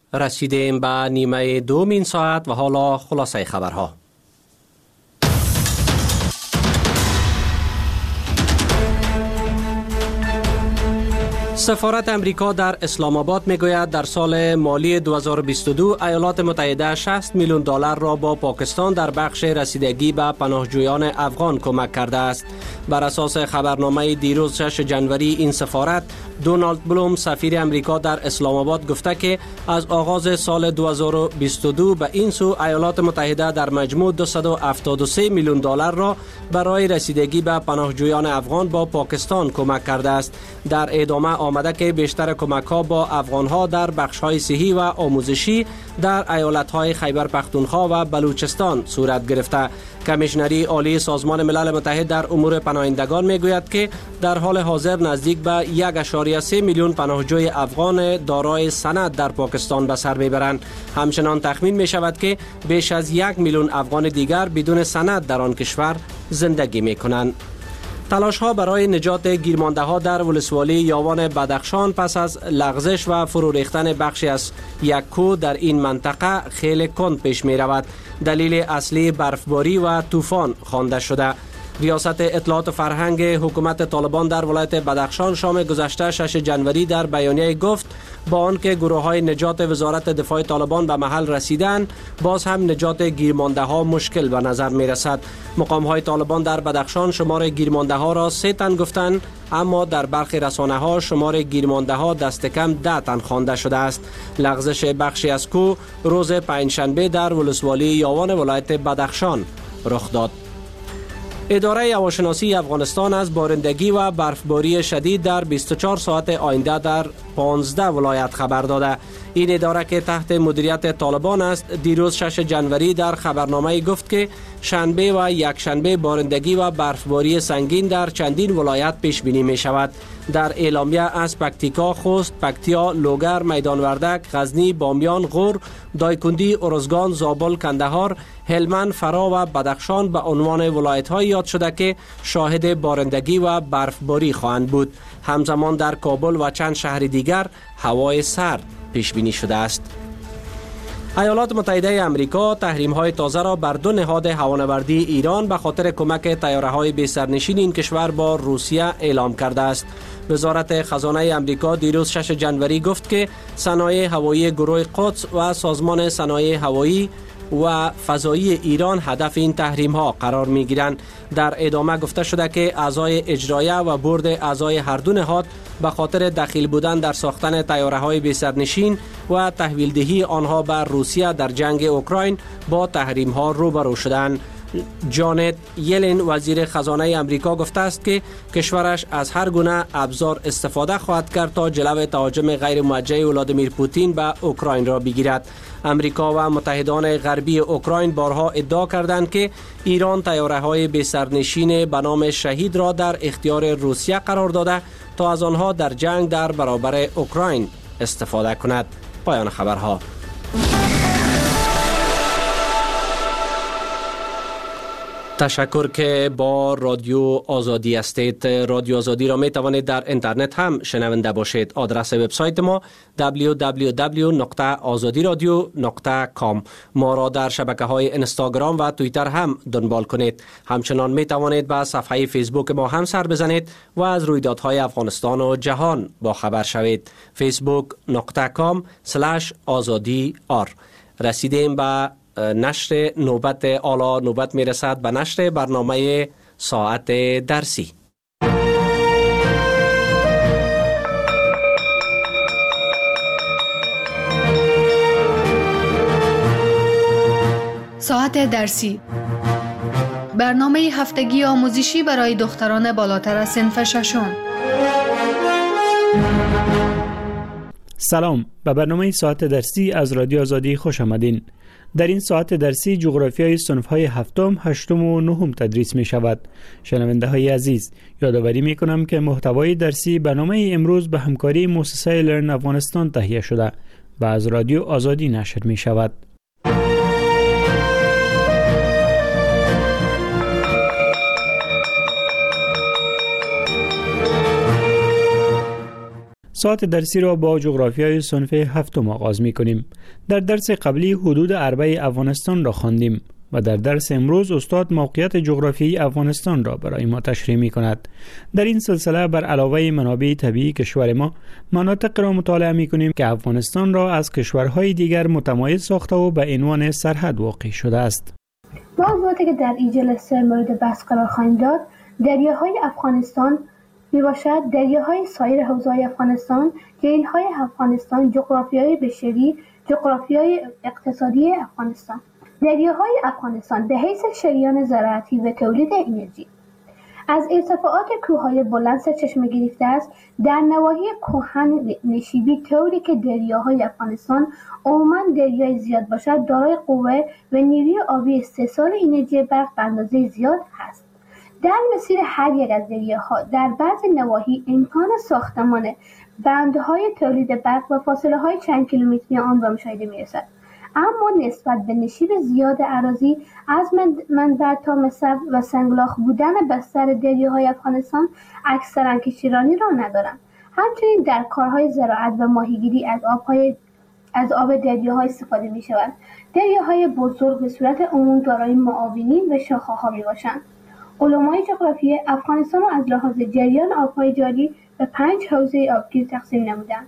رسیدیم به نیمه دوم این ساعت و حالا خلاصه خبرها. سفارت امریکا در اسلام آباد میگوید در سال مالی 2022 ایالات متحده 60 میلیون دلار را با پاکستان در بخش رسیدگی به پناهجویان افغان کمک کرده است. بر اساس خبرنامه دیروز 6 جنوری این سفارت، دونالد بلوم سفیر امریکا در اسلام آباد گفته که از آغاز سال 2022 به این سو ایالات متحده در مجموع 273 میلیون دلار را برای رسیدگی به پناهجویان افغان با پاکستان کمک کرده است. در ادامه آمده که بیشتر کمک ها با افغان ها در بخش های صحی و آموزشی در ایالت های خیبر پختونخوا و بلوچستان صورت گرفته. کمیشنری عالی سازمان ملل متحد در امور پناهندگان میگوید که در حال حاضر نزدیک به 1.3 میلیون پناهجوی افغان دارای سند در پاکستان به سر میبرند. همچنان تخمین می شود که بیش از 1 میلیون افغان دیگر بدون سند در آن کشور زندگی می کنند. تلاش ها برای نجات گیرمانده ها در ولسوالی یاوان بدخشان پس از لغزش و فرو ریختن بخشی از یک کوه در این منطقه خیلی کند پیش می رود. دلیل اصلی برفباری و طوفان خوانده شده. ریاست اطلاعات و فرهنگ حکومت طالبان در ولایت بدخشان شام گذشته 6 جنوری در بیانیه گفت با آنکه گروه های نجات وزارت دفاع طالبان به محل رسیدند، باز هم نجات گیرمانده ها مشکل به نظر می رسد. مقام های طالبان در بدخشان شمار گیرمانده ها را 3 تن گفتند، اما در برخی رسانه ها شمار گیرمانده ها دست کم 10 تن خوانده شده است. لغزش بخشی از کوه روز پنجشنبه در ولسوالی یاوان ولایت بدخشان رخ داد. اداره هواشناسی افغانستان از بارندگی و برفباری شدید در 24 ساعت آینده در 15 ولایت خبر داده. این اداره که تحت مدیریت طالبان است دیروز 6 جنوری در خبرنامه گفت که شنبه و یکشنبه بارندگی و برفباری سنگین در چندین ولایت پیش بینی می شود. در اعلامیه از پکتیکا، خوست، پکتیا، لوگر، میدان وردک، غزنی، بامیان، غور، دایکندی، ارزگان، زابل، کندهار، هلمند، فرا و بدخشان به عنوان ولایت‌های یاد شده که شاهد بارندگی و برفباری خواهند بود. همزمان در کابل و چند شهر دیگر هوای سرد پیش بینی شده است. ایالات متحده آمریکا تحریم‌های تازه را بر 2 نهاد هوانوردی ایران به خاطر کمک طیاره‌های بی سرنشین این کشور با روسیه اعلام کرده است. وزارت خزانه آمریکا دیروز 6 جنوری گفت که صنایع هوایی گروه قدس و سازمان صنایع هوایی و فضایی ایران هدف این تحریم ها قرار می گیرند. در ادامه گفته شده که اعضای اجرایه و بورد اعضای هر دو نهاد به خاطر دخیل بودن در ساختن طیاره های بی سرنشین و تحویل دهی آنها بر روسیه در جنگ اوکراین با تحریم ها روبرو شدند. جانت یلن وزیر خزانه امریکا گفته است که کشورش از هر گونه ابزار استفاده خواهد کرد تا جلو تهاجم غیر موجه ولادیمیر پوتین به اوکراین را بگیرد. امریکا و متحدان غربی اوکراین بارها ادعا کردند که ایران طیاره‌های بی سرنشین به نام شهید را در اختیار روسیه قرار داده تا از آنها در جنگ در برابر اوکراین استفاده کند. پایان خبرها. تشکر که با رادیو آزادی هستید. رادیو آزادی را می توانید در اینترنت هم شنونده باشید. آدرس وبسایت ما www.azadiradio.com. ما را در شبکه‌های اینستاگرام و توییتر هم دنبال کنید. همچنان می توانید به صفحه فیسبوک ما هم سر بزنید و از رویدادهای افغانستان و جهان با خبر شوید. facebook.com/azadi.r. رسیدیم به نشر نوبت آلا. نوبت می رسد به نشر برنامه ساعت درسی. ساعت درسی، برنامه هفتگی آموزشی برای دختران بالاتر از صنف ششم. سلام، به برنامه ساعت درسی از رادیو آزادی خوش آمدین. در این ساعت درسی جغرافیای صنف‌های هفتم، هشتم و نهم تدریس می شود. شنونده های عزیز، یادآوری می کنم که محتوای درسی برنامه امروز به همکاری مؤسسه لرن افغانستان تهیه شده و از رادیو آزادی نشر می شود. ساعت درسی را با جغرافیای صنف هفتم آغاز می کنیم. در درس قبلی حدود اربع افغانستان را خواندیم و در درس امروز استاد موقعیت جغرافیایی افغانستان را برای ما تشریح می کند. در این سلسله بر علاوه منابع طبیعی کشور ما، مناطق را مطالعه می کنیم که افغانستان را از کشورهای دیگر متمایز ساخته و به عنوان سرحد واقع شده است. موضوعاتی که در این جلسه مورد بحث قرار خواهیم داد، دریاهای افغانستان می باشد، دریاهای سایر حوزه‌های افغانستان، جهیل‌های افغانستان، جغرافیای بشری، جغرافیای اقتصادی افغانستان. دریاهای افغانستان به حیث شریان زراعتی و تولید انرژی از ارتفاعات کوههای بلند سرچشمه گرفته است. در نواحی کهن نشیبی طوری که دریاهای افغانستان عموماً دریای زیاد باشد، دارای قوه و نیروی آبی استحصال انرژی برق به اندازه زیاد است. در مسیر هر یک از دریاها در بعضی نواحی امکان ساختمان بندهای تولید برق و فاصله‌های چند کیلومتری آن به مشاهده می‌رسد. اما نسبت به نشیب زیاد اراضی از منبع تا مصب و سنگلاخ بودن بستر دریاهای افغانستان اکثرا کشتیرانی را ندارند. همچنین در کارهای زراعت و ماهیگیری از آب دریاها استفاده می شود. دریاهای بزرگ به صورت عموم دارای معاونین و شاخه‌ها می باشند. علمای جغرافی افغانستان را از لحاظ جریان آبهای جاری به 5 حوزه آبگیر تقسیم نمودند.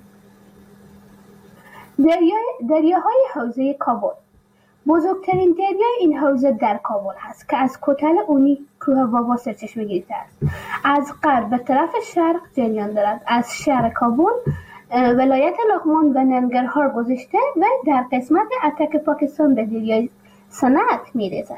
دریاهای حوزه کابل. بزرگترین دریای این حوزه در کابل است که از کتل اونی کوه بابا سرچشمه گرفته است. از غرب به طرف شرق جریان دارد. از شهر کابل، ولایت لغمان و ننگرهار گذشته و در قسمت اتک پاکستان به دریای صنعت می‌رسد.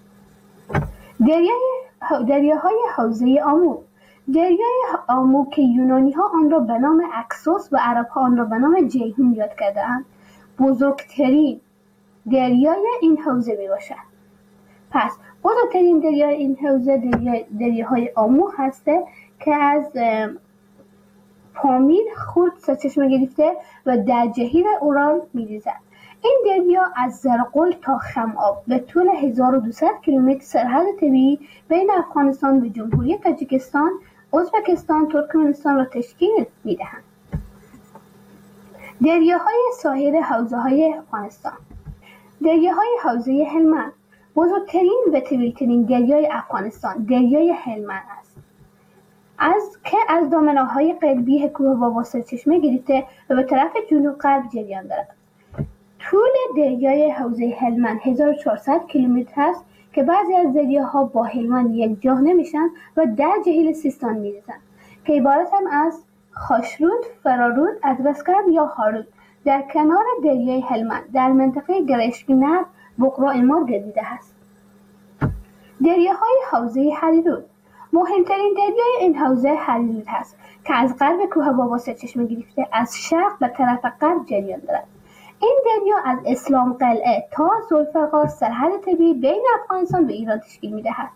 دریاهای حوزه آمو. دریای آمو که یونانی‌ها آن را به نام اکسوس و عرب‌ها آن را به نام جیهون یاد کرده‌اند، بزرگترین دریای این حوزه میباشد. پس بزرگترین دریای این حوزه دریاهای آمو هسته که از پامیر خورد سرچشمه گرفته و در جهیل اورال می‌ریزد. این دریا از زرقل تا خم‌آب به طول 1200 کیلومتر سرحد طبیعی بین افغانستان و جمهوری تاجیکستان، ازبکستان، ترکمنستان را تشکیل می‌دهند. دریاهای ساحل حوزه‌های افغانستان. دریاهای حوزه هلمند. بزرگترین و طویل‌ترین دریای افغانستان دریای هلمند است. از دامنه‌های قلبی کوه بابا سرچشمه گرفته و به طرف جنوب غرب جریان دارد. طول دریای حوزه هلمند 1400 کیلومتر است که بعضی از دریاها با هلمند یکجا نمیشن و در جهیل سیستان میریزند که عبارتند از خاشرود، فرارود، ادرسکن یا هارود. در کنار دریای هلمند در منطقه گرشکنر بقرا ما گردیده است. دریاهای حوزه هریرود. مهمترین دریای این حوزه هریرود است که از غرب کوه بابا سرچشمه گرفته از شرق به طرف غرب جریان دارد. این دریا از اسلام قلعه تا ذوالفقار سرحد طبیعی بین افغانستان و ایران تشکیل می‌دهد.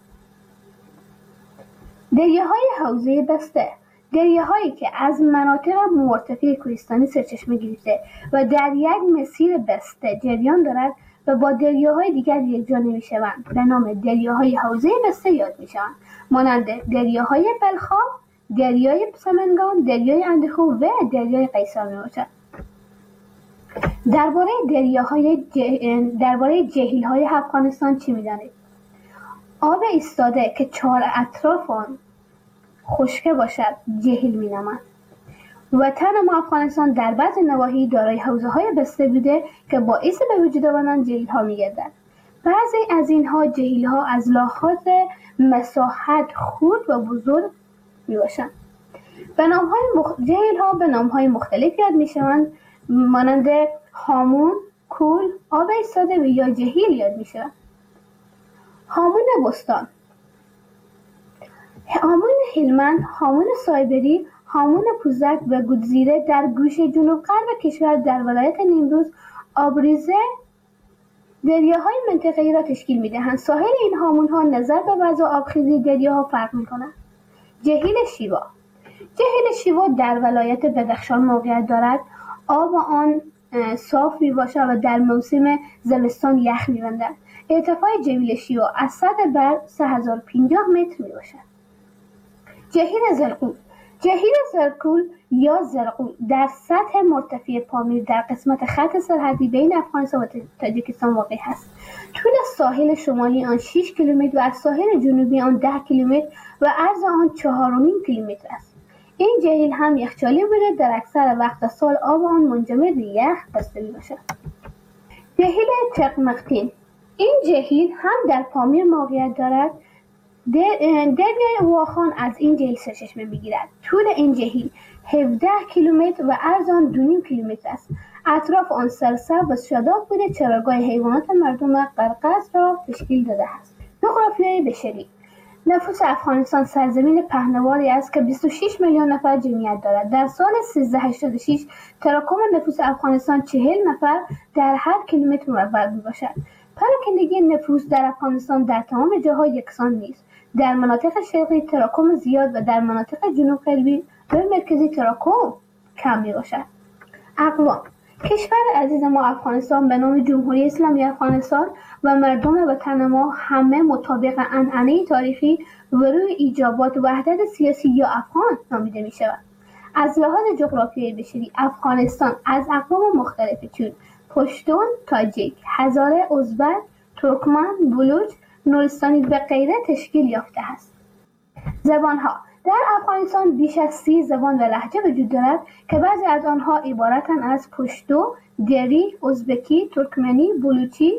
دریاهای حوزه بسته. دریاهایی که از مناطق مرتفع کوهستانی سرچشمه گرفته و در یک مسیر بسته جریان دارد و با دریاهای دیگر یکجا نمی‌شوند به نام دریاهای حوزه بسته یاد می‌شوند، مانند دریاهای بلخاب، دریای سمنگان، دریای اندخو و دریای قیصر میباشد. درباره جهیل‌های افغانستان چی می‌دانید؟ آب ایستاده که 4 اطراف آن خشک باشد جهیل می‌نامند. وطن ما افغانستان در بعض نواحی دارای حوزه‌های بسته بوده که باعث به وجود آمدن جهیل‌ها می‌گردد. بعضی از اینها جهیل‌ها از لحاظ مساحت خرد و بزرگ میباشند. جهیل‌ها به نام‌های مختلف یاد می‌شوند، مانند هامون، کول، آب ایستاده و یا جهیل یاد می‌شوند. هامون بستان، هامون هلمند، هامون سایبری، هامون پوزک و گودزیره در گوشه جنوب غرب کشور در ولایت نیمروز آبریزه دریاهای منطقه‌ای را تشکیل می‌دهند. ساحل این هامون‌ها نظر به وضع آبخیزی دریاها فرق می‌کند. جهیل شیوا. جهیل شیوا در ولایت بدخشان موقعیت دارد. آب آن صاف میباشد و در موسم زمستان یخ می‌بندد. ارتفاع جهیل شیوا از سطح بر 3050 متر میباشد. جهیل زرقوب. جهیل زرکول یا زرقول در سطح مرتفع پامیر در قسمت خط سرحدی بین افغانستان و تاجیکستان واقع است. طول ساحل شمالی آن 6 کیلومتر و از ساحل جنوبی آن 10 کیلومتر و عرض آن 4.5 کیلومتر است. این جهیل هم یخچالی بوده، در اکثر وقت سال آب آن منجمد به یخ بسته میباشد. جهیل چقمقتین. این جهیل هم در پامیر موقعیت دارد. دریای واخان از این جهیل سرچشمه میگیرد. طول این جهیل 17 کیلومتر و عرض آن 2.5 کیلومتر است. اطراف آن سرسبز و شاداب بوده. چراگاه حیوانات مردم قرقاز را تشکیل داده است. جغرافیای بشری. نفوس افغانستان سرزمین پهناوری است که 26 میلیون نفر جمعیت دارد. در سال 1386 تراکم نفوس افغانستان 40 نفر در هر کیلومتر مربع میباشد. پراکندگی نفوس در افغانستان در تمام جاها یکسان نیست. در مناطق شرقی تراکم زیاد و در مناطق جنوب غربی و مرکزی تراکم کم میباشد. اقوام. کشور عزیز ما افغانستان به نام جمهوری اسلامی افغانستان و مردم وطن ما همه مطابق عنعنه تاریخی و روی ایجابات وحدت سیاسی یا افغان نامیده می شود. از لحاظ جغرافیایی بشری افغانستان از اقوام مختلفی چون پشتون، تاجیک، هزاره، ازبک، ترکمن، بلوچ، نورستانی و غیره تشکیل یافته است. زبانها. در افغانستان بیش از 30 زبان و لهجه وجود دارد که بعضی از آنها عبارتند از پشتو، دری، ازبکی، ترکمنی، بلوچی،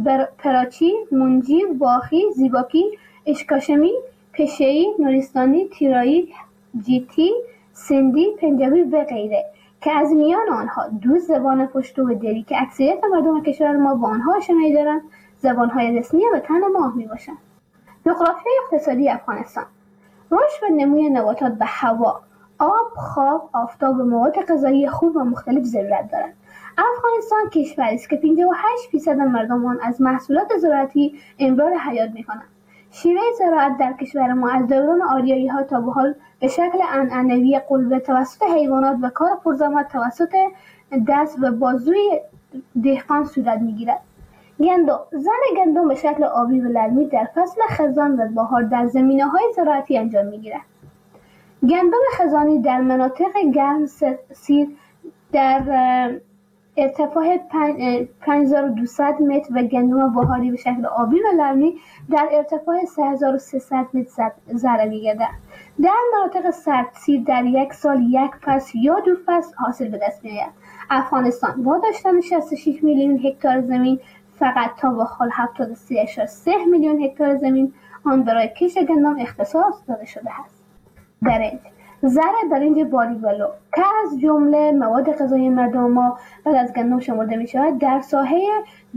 پراچی، منجی، باخی، زیباکی، اشکاشمی، پشه‌ای، نورستانی، تیرایی، جیتی، سندی، پنجابی و غیره که از میان آنها 2 زبان پشتو و دری که اکثریت مردم کشور ما با آنها آشنایی دارند زبانهای رسمی وطن ما میباشند. جغرافیای اقتصادی افغانستان. رشد و نموی نباتات به هوا، آب، خواب، آفتاب و مواد غذایی خوب و مختلف ضرورت دارد. افغانستان کشوری است که 58% مردم آن از محصولات زراعتی امرار حیات می‌کنند. شیوه زراعت در کشور ما از دوران آریایی‌ها تا به حال به شکل عنعنوی قلبه توسط حیوانات و کار پرزحمت توسط دست و بازوی دهقان صورت می‌گیرد. گندم. زرع گندم به شکل آبی و لرمی در فصل خزان و بهار در زمینه‌های زراعتی انجام می‌گیرد. گندم خزانی در مناطق گرم سیر در ارتفاع 5200 متر و گندم بهاری به شکل آبی و لرمی در ارتفاع 3300 متر زرع می‌گردد. در مناطق سردسیر در یک سال یک فصل یا 2 فصل حاصل به دست می‌آید. افغانستان با داشتن 66 میلیون هکتار زمین فقط تا به حال 73.3 میلیون هکتار زمین آن برای کشت گندم اختصاص داده شده است. برنج. زرع برنج باریک و لو که از جمله مواد غذایی مردم ما بعد از گندم شمرده می شود در ساحه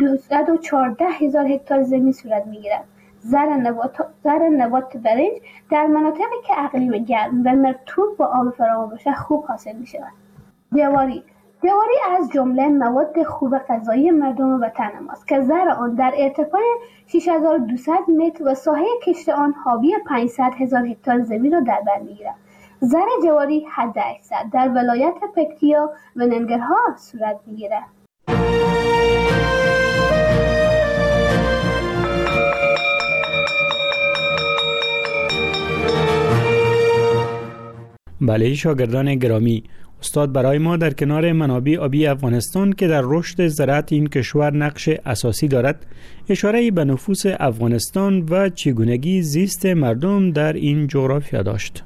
214,000 هکتار زمین صورت می گیرد. زرع نبات برنج در مناطقی که اقلیم گرم و مرطوب با آب فراوان باشد خوب حاصل می شود. جواری از جمله مواد خوب غذایی مردم وطن ماست که زرع آن در ارتفاع 6200 متر و ساحه کشت آن حاوی 500,000 هکتار زمین را در بر می‌گیرد. زرع جواری حداکثر در ولایت پکتیا و ننگرهار صورت می‌گیرد. بله شاگردان گرامی، استاد برای ما در کنار منابع آبی افغانستان که در رشد زراعت این کشور نقش اساسی دارد اشاره به نفوس افغانستان و چگونگی زیست مردم در این جغرافیا داشت.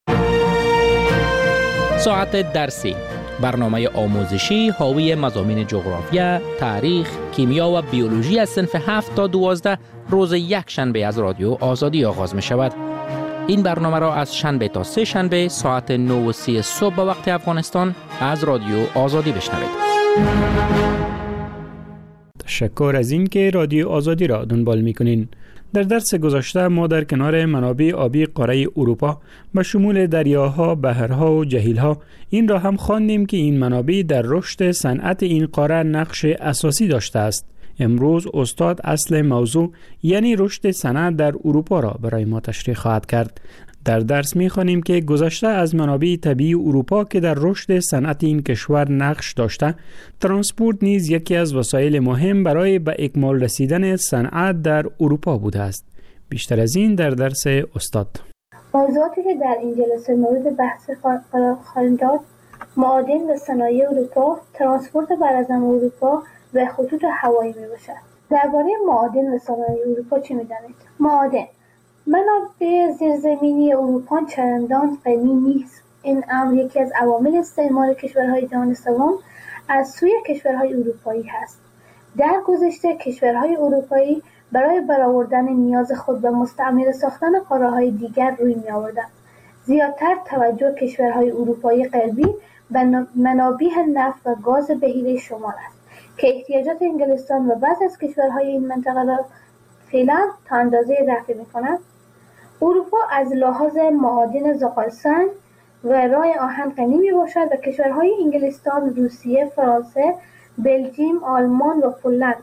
ساعت درسی، برنامه آموزشی حاوی مضامین جغرافیا، تاریخ، کیمیا و بیولوژی از صنف 7 تا 12 روز یک شنبه از رادیو آزادی آغاز می شود. این برنامه را از شنبه تا سه شنبه ساعت 9:30 صبح به وقت افغانستان از رادیو آزادی بشنوید. تشکر از این که رادیو آزادی را دنبال می‌کنین. در درس گذشته ما در کنار منابع آبی قاره اروپا به شمول دریاها، بحرها و جهیلها این را هم خواندیم که این منابع در رشد صنعت این قاره نقش اساسی داشته است. امروز استاد اصل موضوع یعنی رشد صنعت در اروپا را برای ما تشریح خواهد کرد. در درس می‌خوانیم که گذشته از منابع طبیعی اروپا که در رشد صنعت این کشور نقش داشته، ترانسپورت نیز یکی از وسایل مهم برای به اکمال رسیدن صنعت در اروپا بوده است. بیشتر از این در درس استاد. موضوعاتی که در این جلسه مورد بحث قرار خواهیم داد: معادن و صنایع اروپا، ترانسپورت براعظم اروپا و خطوط هوایی میباشد. درباره معادن و صنایع اروپا چه می‌دانید؟ معادن: منابع زیرزمینی اروپا چندان غنی نیست. این امر یکی از عوامل استعمار کشورهای جهان سوم از سوی کشورهای اروپایی است. در گذشته کشورهای اروپایی برای برآوردن نیاز خود به مستعمره ساختن قاره‌های دیگر روی می‌آوردند. زیادتر توجه کشورهای اروپایی غربی به منابع نفت و گاز بحیره شمال است که احتیاجات انگلستان و بعضی از کشورهای این منطقه را فعلا تا اندازه رفع می‌کند. اروپا از لحاظ معادن زغال‌سنگ و رای آهن غنی میباشد و کشورهای انگلستان، روسیه، فرانسه، بلژیم، آلمان و پولند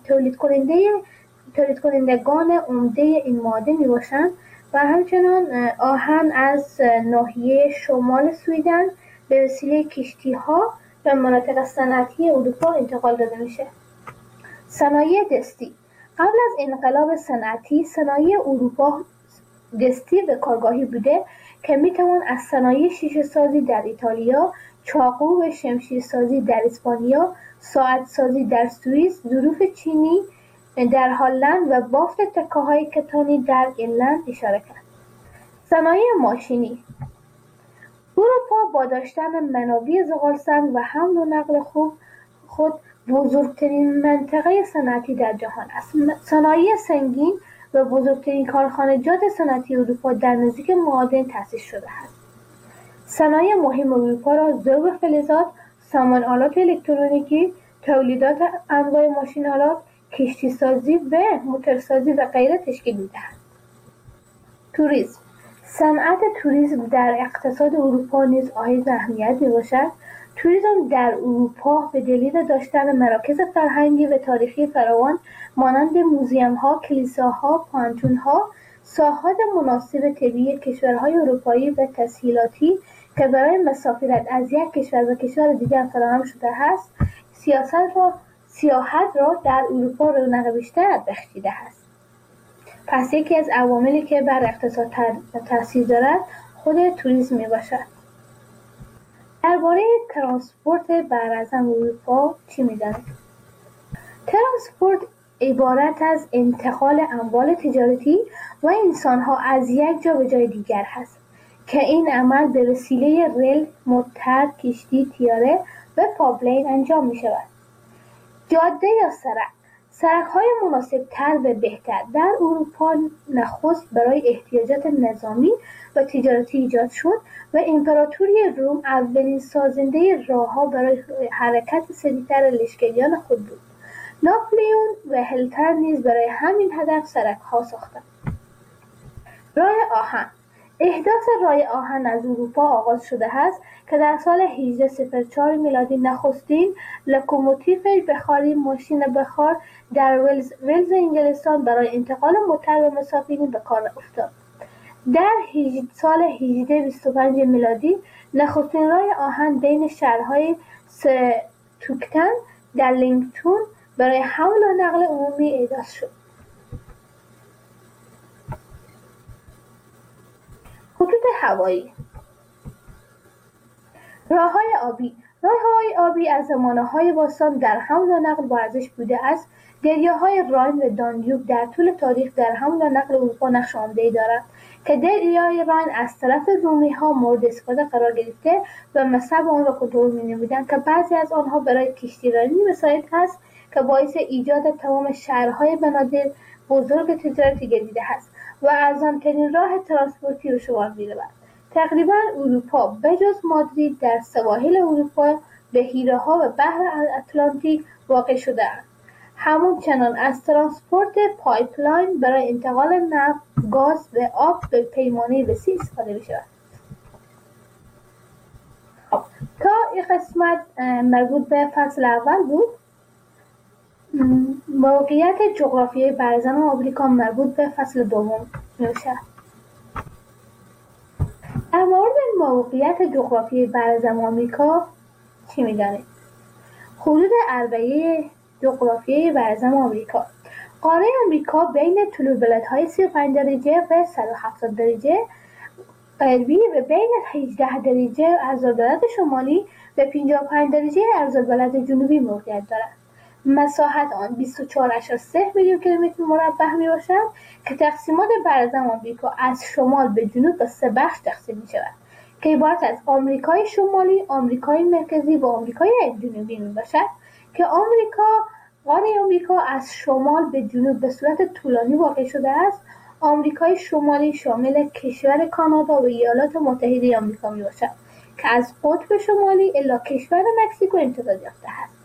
تولید کنندگان عمده این معادن میباشند و همچنان آهن از ناحیه شمال سویدن به وسیله کشتی‌ها به مناطق صنعتی اروپا انتقال داده میشه. صنایع دستی: قبل از انقلاب صنعتی صنایع اروپا دستی و کارگاهی بوده که میتوان از صنایع شیشه سازی در ایتالیا، چاقو و شمشیر سازی در اسپانیا، ساعت سازی در سوئیس، ظروف چینی در هلند و بافت تکه‌های کتانی در ایرلند اشاره کرد. صنایع ماشینی: اروپا با داشتن منابع زغال‌سنگ و حمل و نقل خود بزرگترین منطقه صنعتی در جهان است. صنایع سنگین و بزرگترین کارخانجات صنعتی اروپا در نزدیک معادن تأسیس شده است. صنایع مهم اروپا را ذوب فلزات، سامان آلات الکترونیکی، تولیدات انواع ماشین‌آلات، کشتی‌سازی و موتورسازی و غیره تشکیل می‌دهند. توریسم: صنعت توریسم در اقتصاد اروپا نیز حائز اهمیت می‌باشد. توریسم در اروپا به دلیل داشتن مراکز فرهنگی و تاریخی فراوان مانند موزیم‌ها، کلیساها، پانتون‌ها، ساحات مناسب طبیعی کشورهای اروپایی و تسهیلاتی که برای مسافرت از یک کشور به کشور دیگر فراهم شده است، سیاحت را در اروپا رونق بیشتر بخشیده است. پس یکی از عواملی که بر اقتصاد تاثیر دارد خود توریسم میباشد. درباره ترانسپورت براعظم اروپا چی می‌دانید؟ ترانسپورت عبارت از انتقال اموال تجارتی و انسان‌ها از یک جا به جای دیگر است که این عمل به وسیله ریل، موتر، کشتی، طیاره و پایپلاین انجام می‌شود. جاده یا سرک‌های مناسب‌تر و بهتر در اروپا نخست برای احتیاجات نظامی و تجارتی ایجاد شد و امپراتوری روم اولین سازنده راه‌ها برای حرکت سریعتر لشکریان خود بود. ناپلئون و هیتلر نیز برای همین هدف سرک‌ها ساختند. رای آهن: احداث رای آهن از اروپا آغاز شده است که در سال 1804 میلادی نخستین لوکوموتیو بخاری ماشین بخار در ولز انگلستان برای انتقال موتر و مسافرین به کار افتاد. در سال 1825 میلادی نخستین رای آهن بین شهرهای ستوکتن در لینکتون برای حمل و نقل عمومی احداث شد. خطوط هوایی: راه‌های آبی از زمانه‌های باستان در حمل و نقل با ارزش بوده است. دریاهای راین و دانیوب در طول تاریخ در حمل و نقل اروپا نقش عمده‌ای دارند که دریای راین از طرف رومی‌ها مورد استفاده قرار گرفته و مصب آن را کنترل می‌نمودند که بعضی از آنها برای کشتیرانی مساعد است که باعث ایجاد تمام شهرهای بنادر بزرگ تجارتی گردیده است و ارزان‌ترین راه ترانسپورتی به شمار می‌رود. تقریباً اروپا بجز مادرید در سواحل اروپا، بحیره‌ها و بحر اتلانتیک واقع شده‌اند. همچنان از ترانسپورت پایپلاین برای انتقال نفت، گاز و آب به پیمانه وسیع استفاده می‌شود. تا این قسمت مربوط به فصل اول بود. موقعیت جغرافیایی براعظم آمریکا مربوط به فصل دوم می‌باشد. در مورد موقعیت جغرافیایی براعظم آمریکا چی می‌دانید؟ حدود اربعه جغرافیایی براعظم آمریکا: قاره آمریکا بین طول بلندهای 35 درجه و 170 درجه غربی و بین 18 درجه عرض‌البلد شمالی و 55 درجه عرض‌البلد جنوبی موقعیت دارد. مساحت آن 24.3 میلیون کیلومتر مربع می باشد که تقسیمات براعظم آمریکا از شمال به جنوب به 3 بخش تقسیم می شود که عبارت از آمریکای شمالی، آمریکای مرکزی و آمریکای جنوبی می باشد که قاره آمریکا از شمال به جنوب به صورت طولانی واقع شده است. آمریکای شمالی شامل کشور کانادا و ایالات متحده آمریکا می باشد که از قطب شمالی الی کشور مکزیکو امتداد یافته است.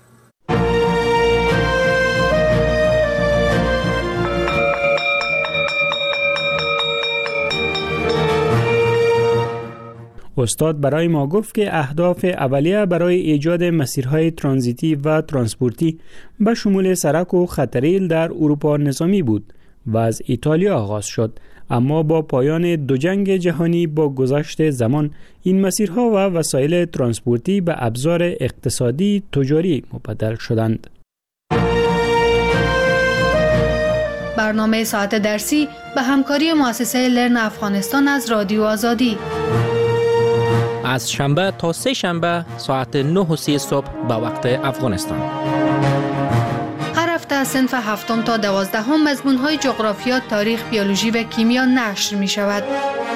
استاد برای ما گفت که اهداف اولیه برای ایجاد مسیرهای ترانزیتی و ترانسپورتی به شمول سرک و خطریل در اروپا نظامی بود و از ایتالیا آغاز شد، اما با پایان دو جنگ جهانی با گذشت زمان این مسیرها و وسایل ترانسپورتی به ابزار اقتصادی تجاری مبدل شدند. برنامه ساعت درسی به همکاری مؤسسه لرن افغانستان از رادیو آزادی از شنبه تا سه شنبه ساعت 9:30 صبح به وقت افغانستان. هر هفته از صنف 7 تا 12 مضمون‌های جغرافیا، تاریخ، بیولوژی و کیمیا نشر می شود.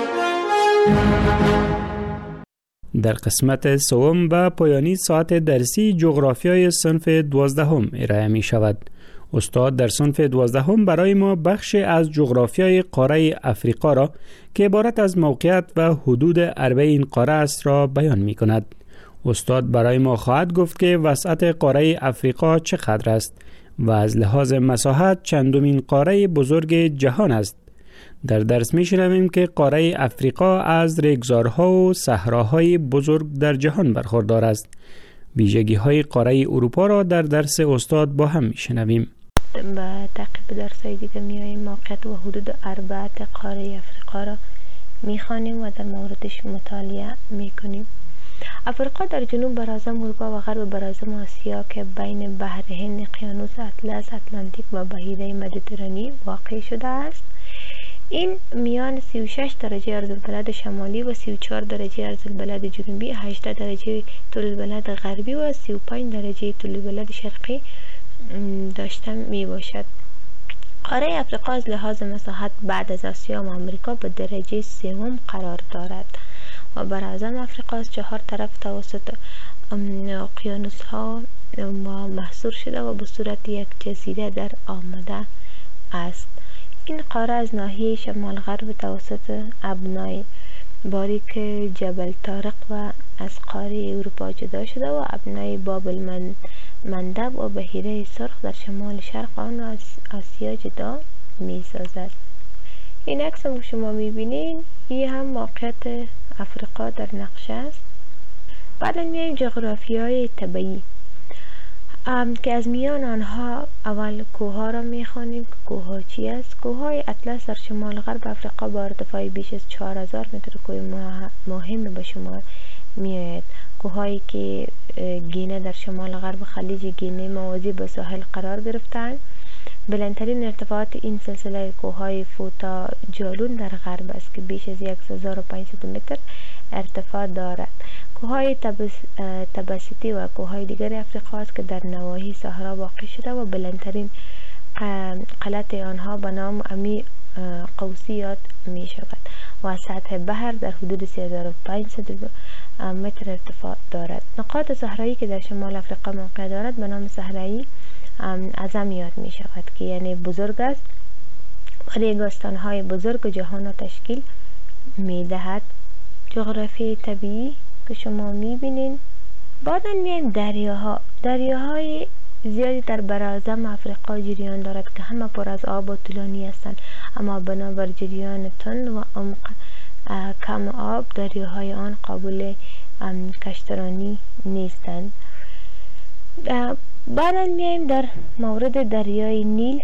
در قسمت سوم و پایانی ساعت درسی جغرافیای صنف 12 ارائه می شود. استاد در صنف 12 برای ما بخش از جغرافیای قاره افریقا را که عبارت از موقعیت و حدود عربه این قاره است را بیان می کند. استاد برای ما خواهد گفت که وسعت قاره افریقا چقدر است و از لحاظ مساحت چندمین قاره بزرگ جهان است. در درس می شنویم که قاره افریقا از ریگزارها و صحراهای بزرگ در جهان برخوردار است. ویژگی های قاره اروپا را در درس استاد با هم می شنویم. به تعقیب درس‌های دیگه میاییم موقعیت و حدود اربعه قاره افریقا را میخوانیم و در موردش مطالعه میکنیم. افریقا در جنوب براعظم اروپا و غرب براعظم آسیا که بین بحر هند، اقیانوس اطلس، اتلانتیک و بحیره مدیترانی واقع شده است. این میان 36 درجه عرض‌البلد شمالی و 34 درجه عرض‌البلد جنوبی، 18 درجه طول‌البلد غربی و 35 درجه طول‌البلد شرقی داشته می باشد. قاره افریقا از لحاظ مساحت بعد از آسیا و آمریکا به درجه سوم قرار دارد و براعظم افریقا از 4 طرف توسط اقیانوس ها محصور شده و به صورت یک جزیره در آمده است. این قاره از ناحیه شمال غرب توسط ابنای باریک جبل طارق و از قاره اروپا جدا شده و ابنای بابل مندب و بحیره سرخ در شمال شرق آن از آسیا جدا می سازد. این عکس هم شما می بینین، این هم موقعیت افریقا در نقشه است. بعد میایم جغرافی های طبیعی که از میان آنها اول کوه ها را می خوانیم که کوه ها چی است. کوه های اطلس در شمال غرب افریقا با ارتفاع بیش از 4000 متر کوه مهم به شمار می آید. کوه‌هایی که گینه در شمال غرب خلیج گینه موازی به ساحل قرار گرفتند. بلندترین ارتفاعات این سلسله کوه‌های فوتا جالون در غرب است که بیش از 1500 متر ارتفاع دارد. کوه‌های تباسیتی و کوه‌های دیگر افریقا است که در نواحی صحرا واقع شده و بلندترین قلعت آنها به نام امی قوسی یاد می شود و از سطح بحر در حدود 3500 متر ارتفاع دارد. نقاط صحرایی که در شمال افریقا موقع دارد به نام صحرایی اعظم یاد می شود که یعنی بزرگ است و ریگستان‌های بزرگ جهان را تشکیل می دهد. جغرافی طبیعی که شما می بینین. بعدا میایم دریاهای زیادی در براعظم افریقا جریان دارد که همه پر از آب و طولانی هستند، اما بنابر جریان تند و عمق کم آب دریاهای آن قابل کشترانی نیستند. بعدا میایم در مورد دریای نیل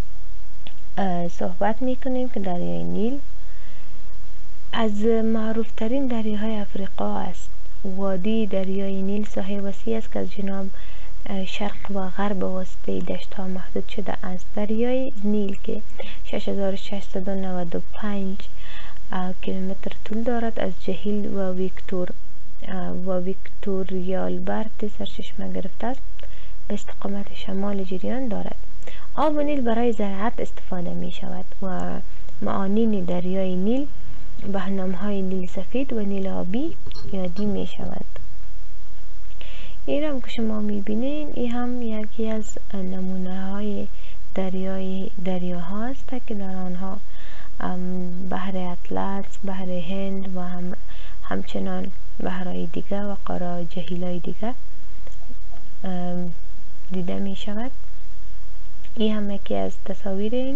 صحبت میکنیم که دریای نیل از معروف ترین دریاهای افریقا است. وادی دریای نیل ساحه وسیع است که از جنوب شرق و غرب وسطی دشت ها محدود شده است. دریای نیل که 6695 کیلومتر طول دارد. از جهیل و ویکتوریالبرت سرچشمه گرفته است. به استقامت شمال جریان دارد. آب نیل برای زراعت استفاده می شود و معانین دریای نیل به نام‌های نیل سفید و نیل آبی یادی می شود. این هم که شما می بینین، این هم یکی از نمونه های دریاها است که در آنها بحر اطلس، بحر هند و همچنان بحرهای دیگه و قاره جهیل‌های دیگه دیده می شود. این هم یکی از تصاویر این.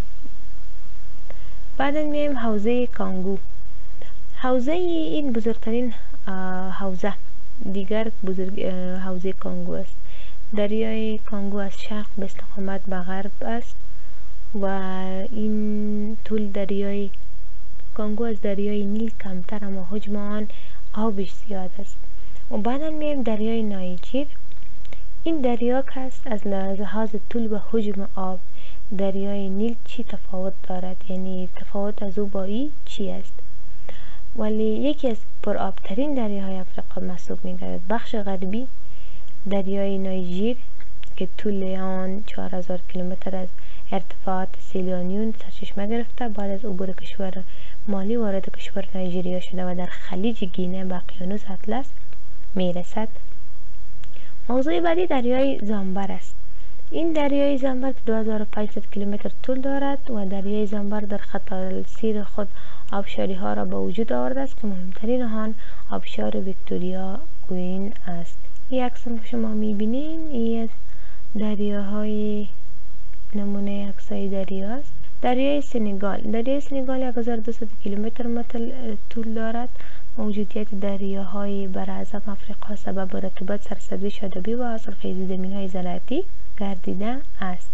بعد میایم حوزه کانگو. حوزه این بزرگترین حوزه دیگر حوزه کانگو است. دریای کانگو از شرق به استقامت به غرب است و این طول دریای کانگو از دریای نیل کمتر اما حجم آن آبش زیاد است. و بعد میایم دریای نایجر. این دریا که است از لحاظ طول و حجم آب دریای نیل چی تفاوت دارد، یعنی تفاوت از او با این چی است؟ ولی یکی از پرآبترین دریاهای افریقا محسوب می‌گردد. بخش غربی دریای نایجر که طول آن 4000 کیلومتر از ارتفاعات سیلیانیون سرچشمه گرفته، بعد از عبور کشور مالی وارد کشور نایجریا شده و در خلیج گینه به اقیانوس اطلس میرسد. موضوع بعدی دریای زامبر است. این دریای زامبر 2500 کیلومتر طول دارد و دریای زامبر در خط السیر خود آبشاری ها را به وجود آورده است که مهمترین آن آبشار ویکتوریا کوین است. این عکس که شما میبینین این دریاهای نمونه عکسای دریا است. دریای سنگال 1200 کیلومتر طول دارد. موجودیت دریاهای براعظم افریقا سبب رطوبت، سرسبزی، شادابی و حاصلخیزی زمین‌های زراعتی گردیده است.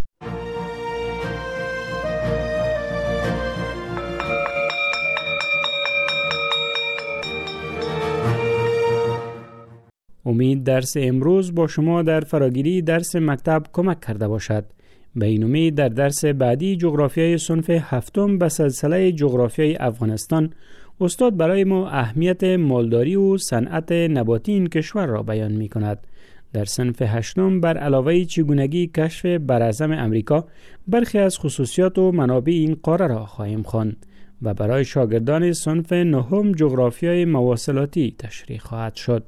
امید درس امروز با شما در فراگیری درس مکتب کمک کرده باشد. به این امید در درس بعدی جغرافیای صنف هفتم به سلسله جغرافیای افغانستان استاد برای ما اهمیت مالداری و صنعت نباتی این کشور را بیان می کند. در صنف هشتم بر علاوه چگونگی کشف براعظم امریکا برخی از خصوصیات و منابع این قاره را خواهیم خواند و برای شاگردان صنف نهم جغرافیای مواصلاتی تشریح خواهد شد.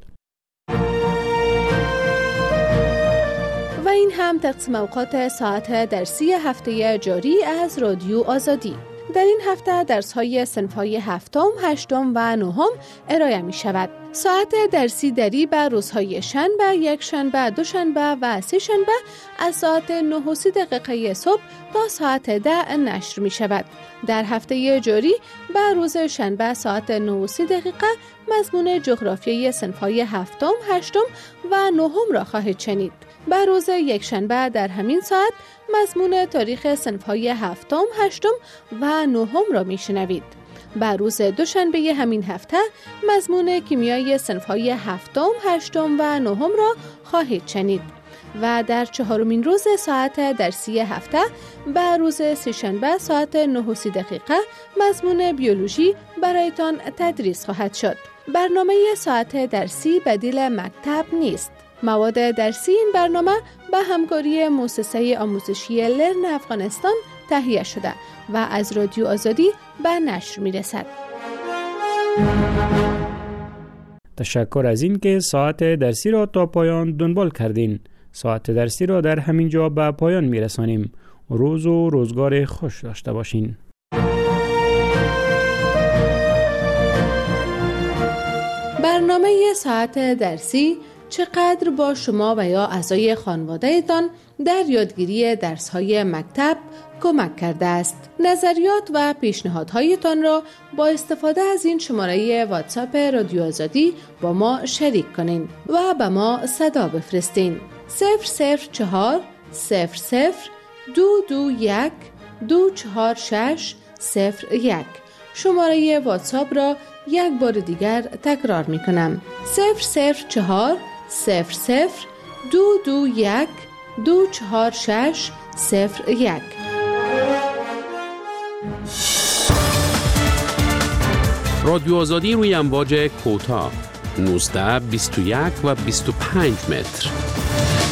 و این هم تقسیم اوقات ساعت درسی هفته جاری از رادیو آزادی. در این هفته درس‌های صنف‌های هفتم، هشتم و نهم ارائه می‌شود. ساعت درسی دری به روزهای شنبه، یکشنبه، دوشنبه و سه‌شنبه از ساعت 9:30 صبح تا ساعت 10 نشر می‌شود. در هفته جاری به روز شنبه ساعت 9:30 مضمون جغرافیای صنف‌های هفتم، هشتم و نهم را خواهید شنید. به روز یکشنبه در همین ساعت مضمون تاریخ صنف‌های هفتم، هشتم و نهم را میشنوید. به روز دوشنبه همین هفته مضمون کیمیای صنف‌های هفتم، هشتم و نهم را خواهید شنید. و در چهارمین روز ساعت درسی هفته به روز سه‌شنبه ساعت 9:30 مضمون بیولوژی برایتان تدریس خواهد شد. برنامه ساعت درسی بدیل مکتب نیست. مواد درسی این برنامه به همکاری مؤسسه آموزشی لرن افغانستان تهیه شده و از رادیو آزادی به نشر می‌رسد. تشکر از این که ساعت درسی را تا پایان دنبال کردین. ساعت درسی را در همین جا به پایان می‌رسانیم. روز و روزگار خوش داشته باشین. برنامه ساعت درسی چقدر با شما و یا اعضای خانواده‌تان در یادگیری درس‌های مکتب کمک کرده است. نظریات و پیشنهادهایتان را با استفاده از این شماره واتساپ رادیو آزادی با ما شریک کنین و به ما صدا بفرستین. 004 00 221 246 01. شماره واتساپ را یک بار دیگر تکرار می کنم. 004 00 221 246 01. رادیو آزادی روی امواج کوتاه 19، 21 و 25 متر.